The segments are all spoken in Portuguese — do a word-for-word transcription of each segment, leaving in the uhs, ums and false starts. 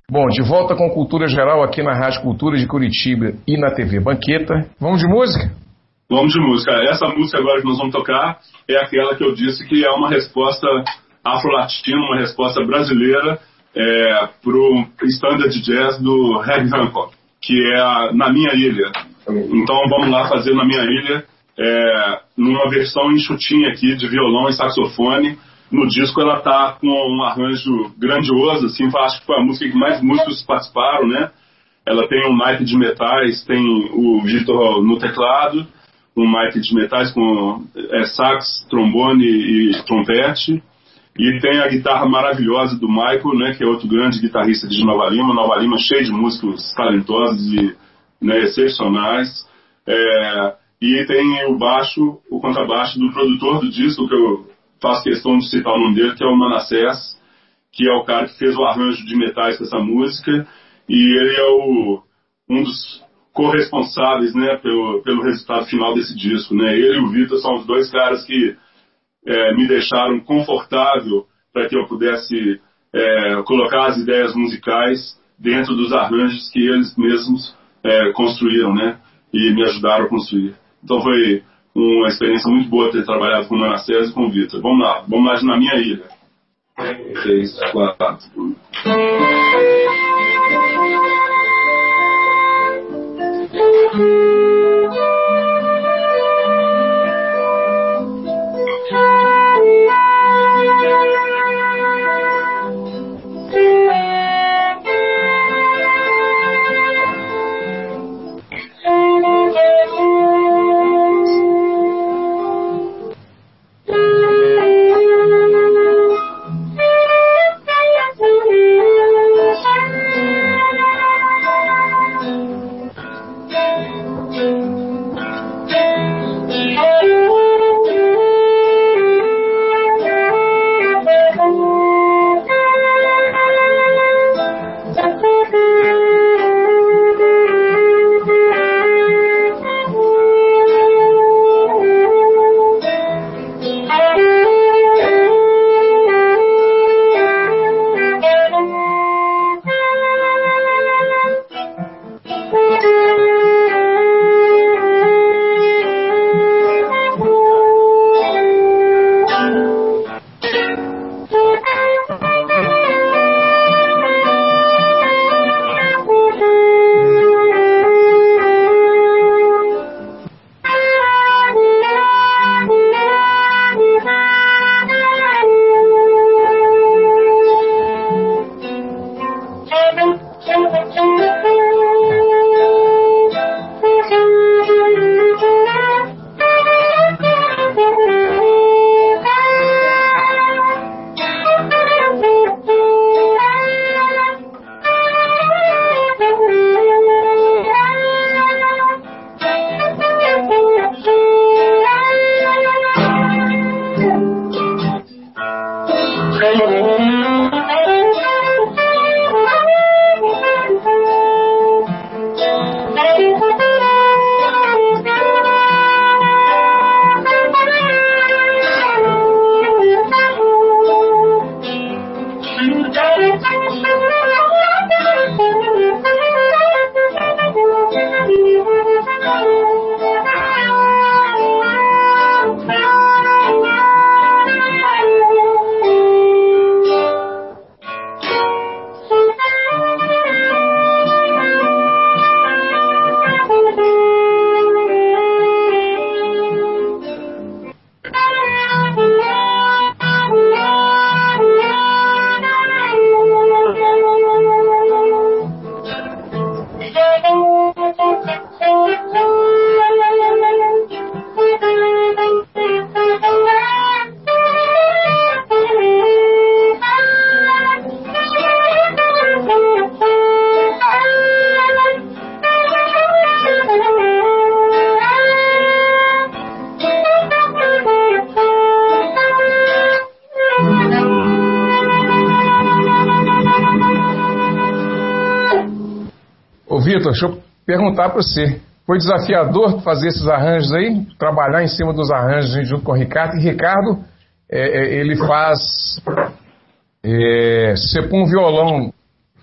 Bom, de volta com Cultura Geral aqui na Rádio Cultura de Curitiba e na T V Banqueta. Vamos de música? Vamos de música. Essa música agora que nós vamos tocar é aquela que eu disse que é uma resposta afro-latina, uma resposta brasileira é, para o standard de jazz do Herb Hancock, que é a Na Minha Ilha. Então vamos lá fazer Na Minha Ilha, é, numa versão enxutinha aqui de violão e saxofone. No disco ela tá com um arranjo grandioso, assim, acho que foi a música que mais músicos participaram, né? Ela tem um naipe de metais, tem o Vitor no teclado, um naipe de metais com é, sax, trombone e trompete, e tem a guitarra maravilhosa do Michael, né, que é outro grande guitarrista de Nova Lima, Nova Lima cheio de músicos talentosos e, né, excepcionais, é, e tem o baixo, o contrabaixo do produtor do disco, que eu faço questão de citar o nome dele, que é o Manassés, que é o cara que fez o arranjo de metais dessa música, e ele é o, um dos corresponsáveis, né, pelo, pelo resultado final desse disco, né? Ele e o Vitor são os dois caras que é, me deixaram confortável para que eu pudesse é, colocar as ideias musicais dentro dos arranjos que eles mesmos é, construíram, né, e me ajudaram a construir. Então foi uma experiência muito boa ter trabalhado com o Manassés e com o Vitor. Vamos lá, vamos lá de Na Minha Ilha. Três, quatro. Vitor, deixa eu perguntar para você. Foi desafiador fazer esses arranjos aí? Trabalhar em cima dos arranjos junto com o Ricardo? E Ricardo, é, é, ele faz... É, se você põe um violão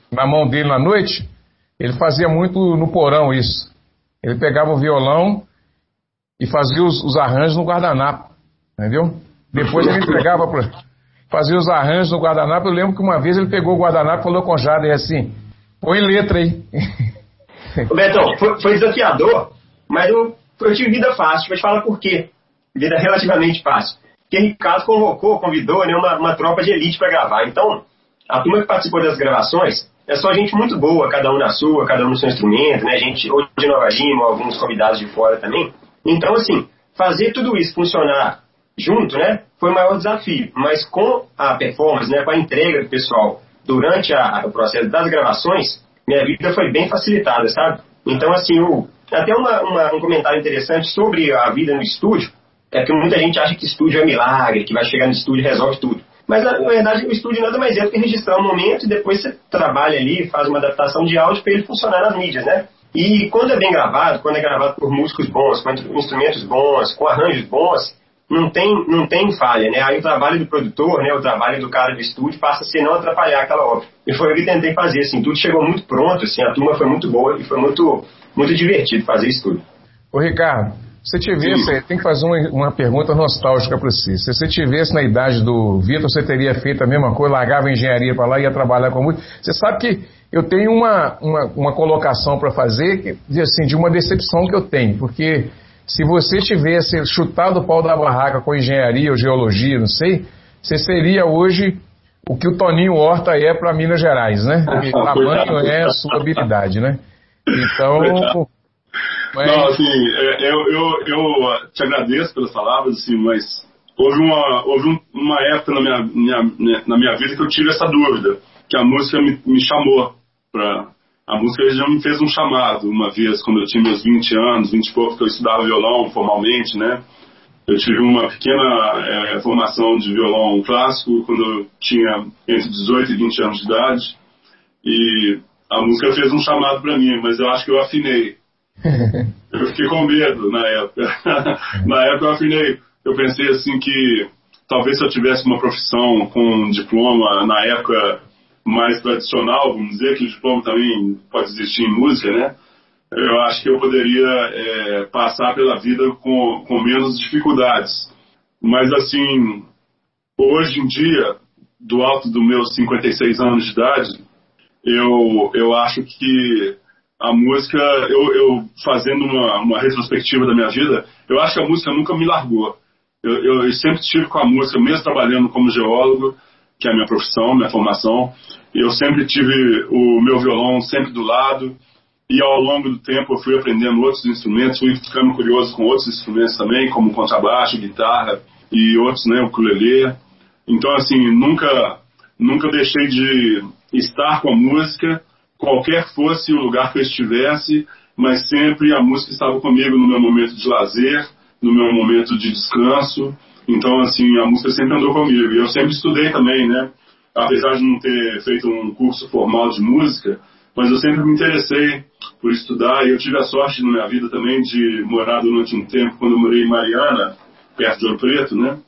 na mão dele na noite, ele fazia muito no porão isso. Ele pegava o violão e fazia os, os arranjos no guardanapo, entendeu? Depois ele entregava para... Fazia os arranjos no guardanapo. Eu lembro que uma vez ele pegou o guardanapo e falou com o Jader assim, põe letra aí. Ô Betão, foi, foi desafiador, mas eu, eu tive vida fácil. Vou te falar por quê. Vida relativamente fácil. Porque Ricardo convocou, convidou, né, uma, uma tropa de elite para gravar. Então, a turma que participou das gravações é só gente muito boa, cada um na sua, cada um no seu instrumento, né? Gente ou de Nova Lima, alguns convidados de fora também. Então, assim, fazer tudo isso funcionar junto, né, foi o maior desafio. Mas com a performance, né, com a entrega do pessoal durante a, o processo das gravações, minha vida foi bem facilitada, sabe? Então, assim, o, até uma, uma, um comentário interessante sobre a vida no estúdio, é que muita gente acha que estúdio é milagre, que vai chegar no estúdio e resolve tudo. Mas, na verdade, o estúdio nada mais é do que registrar um momento e depois você trabalha ali, faz uma adaptação de áudio para ele funcionar nas mídias, né? E quando é bem gravado, quando é gravado por músicos bons, com instrumentos bons, com arranjos bons, não tem, não tem falha, né? Aí o trabalho do produtor, né, o trabalho do cara do estúdio passa a ser não atrapalhar aquela obra. E foi o que eu tentei fazer, assim, tudo chegou muito pronto, assim, a turma foi muito boa e foi muito, muito divertido fazer isso tudo. Ô Ricardo, se você tivesse, tem que fazer uma, uma pergunta nostálgica para você. Se você tivesse na idade do Vitor, você teria feito a mesma coisa, largava a engenharia para lá e ia trabalhar com música? Você sabe que eu tenho uma, uma, uma colocação para fazer, que, assim, de uma decepção que eu tenho, porque se você tivesse chutado o pau da barraca com engenharia ou geologia, não sei, você seria hoje o que o Toninho Horta é para Minas Gerais, né? Porque tamanho é a sua habilidade, né? Então... Mas... Não, assim, eu, eu, eu te agradeço pelas palavras, assim, mas houve uma, houve um, uma época na minha, minha, na minha vida que eu tive essa dúvida, que a música me, me chamou para... A música já me fez um chamado uma vez, quando eu tinha meus vinte anos, vinte e pouco, que eu estudava violão formalmente, né? Eu tive uma pequena é, formação de violão clássico quando eu tinha entre dezoito e vinte anos de idade. E a música fez um chamado para mim, mas eu acho que eu afinei. Eu fiquei com medo na época. Na época eu afinei. Eu pensei assim que talvez se eu tivesse uma profissão com um diploma na época mais tradicional, vamos dizer, que o diploma também pode existir em música, né? Eu acho que eu poderia é, passar pela vida com, com menos dificuldades. Mas, assim, hoje em dia, do alto dos meus cinquenta e seis anos de idade, eu, eu acho que a música, eu, eu fazendo uma, uma retrospectiva da minha vida, eu acho que a música nunca me largou. Eu, eu, eu sempre estive com a música, mesmo trabalhando como geólogo, que é a minha profissão, minha formação. Eu sempre tive o meu violão sempre do lado, e ao longo do tempo eu fui aprendendo outros instrumentos, fui ficando curioso com outros instrumentos também, como contrabaixo, guitarra e outros, né, o ukulele. Então, assim, nunca, nunca deixei de estar com a música, qualquer fosse o lugar que eu estivesse, mas sempre a música estava comigo no meu momento de lazer, no meu momento de descanso. Então, assim, a música sempre andou comigo. E eu sempre estudei também, né? Apesar de não ter feito um curso formal de música, mas eu sempre me interessei por estudar. E eu tive a sorte na minha vida também de morar durante um tempo, quando eu morei em Mariana, perto de Ouro Preto, né?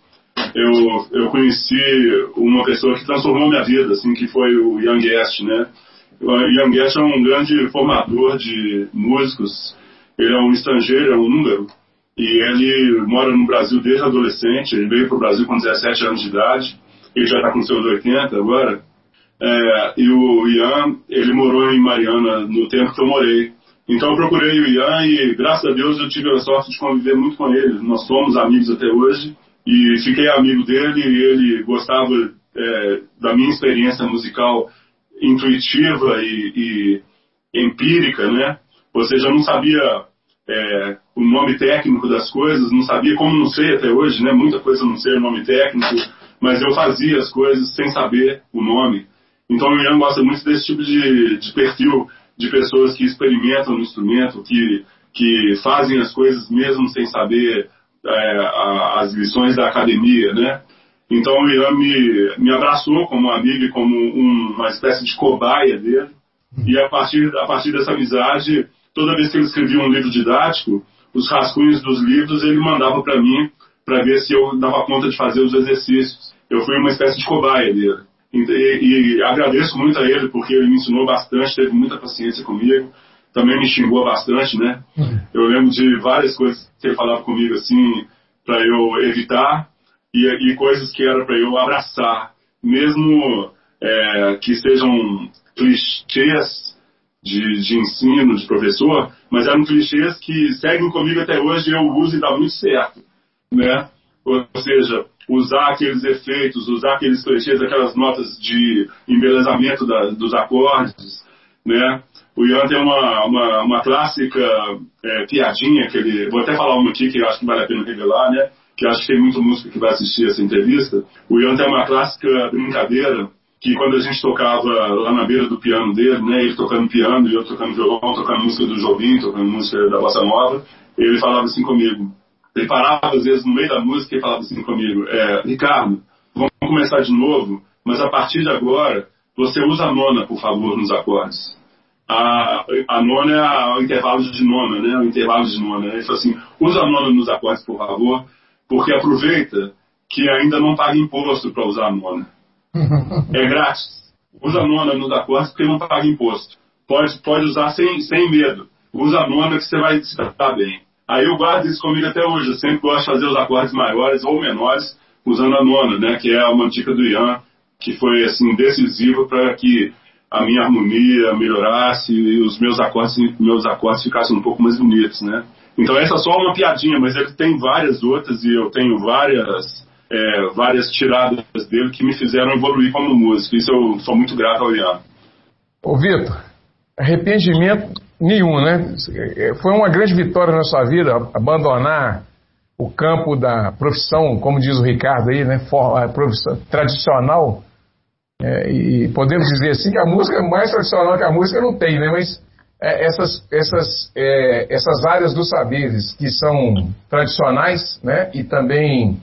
Eu, eu conheci uma pessoa que transformou minha vida, assim, que foi o Ian Guest, né? O Ian Guest é um grande formador de músicos. Ele é um estrangeiro, é um húngaro. E ele mora no Brasil desde adolescente. Ele veio para o Brasil com dezessete anos de idade. Ele já está com seus oitenta agora. É, e o Ian, ele morou em Mariana no tempo que eu morei. Então eu procurei o Ian e, graças a Deus, eu tive a sorte de conviver muito com ele. Nós somos amigos até hoje. E fiquei amigo dele e ele gostava é, da minha experiência musical intuitiva e, e empírica, né? Ou seja, eu não sabia... É, o nome técnico das coisas, não sabia, como não sei até hoje, né? Muita coisa eu não sei o nome técnico, mas eu fazia as coisas sem saber o nome. Então o Ian gosta muito desse tipo de, de perfil de pessoas que experimentam no instrumento, que, que fazem as coisas mesmo sem saber é, a, as lições da academia, né? Então o Ian me, me abraçou como amigo e como um, uma espécie de cobaia dele, e a partir, a partir dessa amizade, toda vez que ele escrevia um livro didático, os rascunhos dos livros ele mandava para mim, para ver se eu dava conta de fazer os exercícios. Eu fui uma espécie de cobaia dele. E, e, e agradeço muito a ele, porque ele me ensinou bastante, teve muita paciência comigo, também me xingou bastante, né? Eu lembro de várias coisas que ele falava comigo, assim, para eu evitar, e, e coisas que era para eu abraçar, mesmo é, que sejam clichês de, de ensino, de professor, mas eram clichês que seguem comigo até hoje e eu uso e dá muito certo, né? Ou seja, usar aqueles efeitos, usar aqueles clichês, aquelas notas de embelezamento da, dos acordes, né? O Ian tem uma, uma, uma clássica é, piadinha, que ele, vou até falar uma aqui que eu acho que vale a pena revelar, né? Que eu acho que tem muito músico que vai assistir essa entrevista. O Ian tem uma clássica brincadeira, que quando a gente tocava lá na beira do piano dele, né? Ele tocando piano e eu tocando violão, tocando música do Jobim, tocando música da Bossa Nova, ele falava assim comigo. Ele parava, às vezes, no meio da música e falava assim comigo, é, Ricardo, vamos começar de novo, mas a partir de agora, você usa a nona, por favor, nos acordes. A, a nona é a, o intervalo de nona, né? O intervalo de nona. Ele falou assim, usa a nona nos acordes, por favor, porque aproveita que ainda não paga imposto para usar a nona. É grátis. Usa a nona nos acordes porque não paga imposto. Pode, pode usar sem, sem medo. Usa a nona que você vai se tratar bem. Aí eu guardo isso comigo até hoje. Eu sempre gosto de fazer os acordes maiores ou menores usando a nona, né? Que é uma dica do Ian, que foi assim, decisiva para que a minha harmonia melhorasse e os meus acordes, meus acordes ficassem um pouco mais bonitos, né? Então essa é só uma piadinha, mas ele tem várias outras e eu tenho várias, é, várias tiradas dele que me fizeram evoluir como músico. Isso eu sou muito grato ao Ian. Ô Vitor, arrependimento nenhum, né? Foi uma grande vitória na sua vida abandonar o campo da profissão, como diz o Ricardo aí, né? A profissão tradicional. É, e podemos dizer assim que a música mais tradicional que a música não tem, né? Mas é, essas, essas, é, essas áreas dos saberes que são tradicionais, né? E também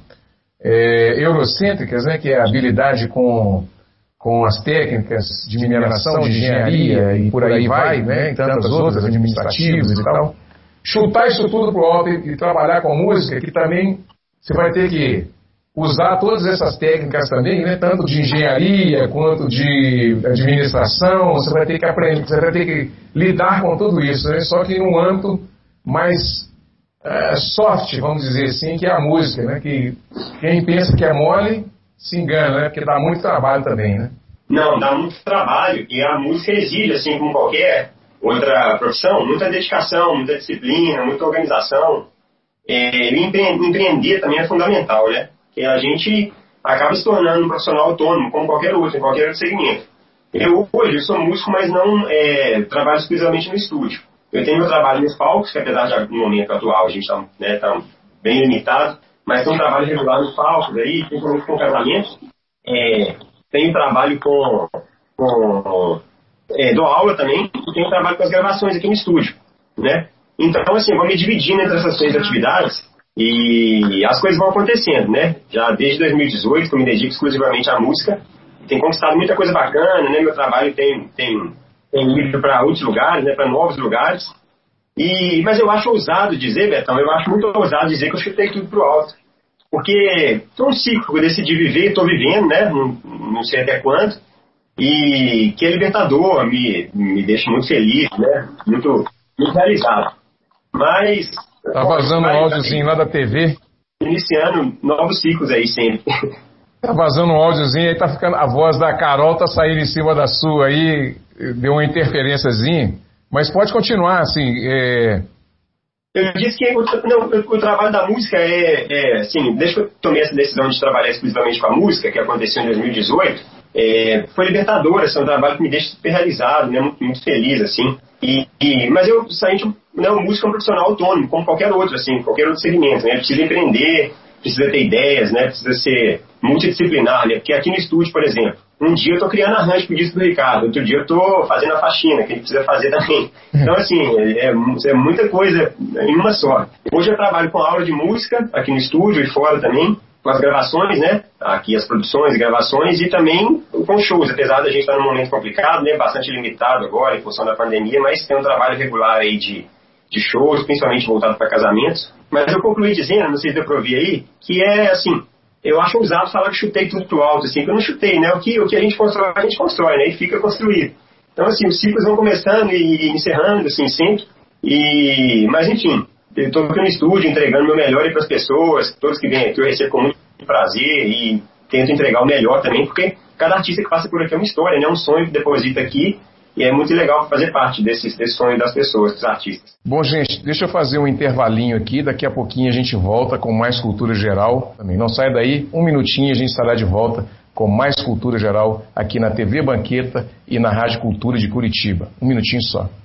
é, eurocêntricas, né? Que é a habilidade com com as técnicas de mineração, de engenharia e por aí vai, né, e tantas outras, administrativas e tal. Chutar isso tudo pro alto e, e trabalhar com música, que também você vai ter que usar todas essas técnicas também, né, tanto de engenharia quanto de administração, você vai ter que aprender, você vai ter que lidar com tudo isso, né, só que num âmbito mais é, soft, vamos dizer assim, que é a música, né, que quem pensa que é mole se engana, né? Porque dá muito trabalho também, né? Não, dá muito trabalho. E a música exige, assim como qualquer outra profissão, muita dedicação, muita disciplina, muita organização. É, e empreender também é fundamental, né? Porque a gente acaba se tornando um profissional autônomo, como qualquer outro, em qualquer outro segmento. Eu hoje eu sou músico, mas não é, trabalho exclusivamente no estúdio. Eu tenho meu trabalho nos palcos, que apesar de no momento atual a gente está né, tá bem limitado, mas tem um trabalho regular nos palcos aí, principalmente com casamentos. É, tenho trabalho com... com é, dou aula também e tenho trabalho com as gravações aqui no estúdio, né? Então, assim, vou me dividindo entre essas três atividades e as coisas vão acontecendo, né? Já desde dois mil e dezoito que eu me dedico exclusivamente à música. Tenho conquistado muita coisa bacana, né? Meu trabalho tem, tem, tem ido para outros lugares, né? Para novos lugares. E, mas eu acho ousado dizer, Betão, eu acho muito ousado dizer que eu chutei tudo pro alto. Porque foi um ciclo que eu decidi viver, estou vivendo, né? Não, não sei até quando. E que é libertador, me, me deixa muito feliz, né? Muito, muito realizado. Mas... Tá vazando um áudiozinho lá da T V. Iniciando novos ciclos aí sempre. Tá vazando um áudiozinho aí, tá ficando... A voz da Carol tá saindo em cima da sua aí, deu uma interferênciazinha. Mas pode continuar, assim. É... Eu disse que o, não, o trabalho da música é, é, assim, desde que eu tomei essa decisão de trabalhar exclusivamente com a música, que aconteceu em dois mil e dezoito, é, foi libertador, assim, é um trabalho que me deixa super realizado, né, muito, muito feliz, assim. E, e, mas eu, somente, né, o músico é um profissional autônomo, como qualquer outro, assim, qualquer outro segmento, né, precisa empreender, precisa ter ideias, né, precisa ser multidisciplinar, né, porque aqui no estúdio, por exemplo, um dia eu tô criando arranjo pro disco do Ricardo, outro dia eu tô fazendo a faxina, que ele precisa fazer também. Então, assim, é, é muita coisa em uma só. Hoje eu trabalho com aula de música, aqui no estúdio e fora também, com as gravações, né, aqui as produções e gravações, e também com shows, apesar da gente estar num momento complicado, né, bastante limitado agora, em função da pandemia, mas tem um trabalho regular aí de, de shows, principalmente voltado para casamentos. Mas eu concluí dizendo, não sei se deu pra ouvir aí, que é, assim, eu acho ousado falar que chutei tudo pro alto, assim, que eu não chutei, né? O que, o que a gente constrói, a gente constrói, né? E fica construído. Então, assim, os ciclos vão começando e encerrando, assim, sempre. E, mas, enfim, eu estou aqui no estúdio entregando o meu melhor para as pessoas, todos que vêm aqui eu recebo com muito prazer e tento entregar o melhor também, porque cada artista que passa por aqui é uma história, né? Um sonho que deposita aqui. E é muito legal fazer parte desse, desse sonho das pessoas, dos artistas. Bom, gente, deixa eu fazer um intervalinho aqui. Daqui a pouquinho a gente volta com mais Cultura Geral. Também não sai daí, um minutinho a gente estará de volta com mais Cultura Geral aqui na T V Banqueta e na Rádio Cultura de Curitiba. Um minutinho só.